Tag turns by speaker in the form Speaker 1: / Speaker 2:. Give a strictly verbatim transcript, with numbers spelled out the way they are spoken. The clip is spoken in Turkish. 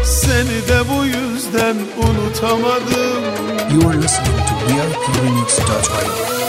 Speaker 1: Seni de bu yüzden unutamadım.
Speaker 2: You are listening to V I P remix dot I O.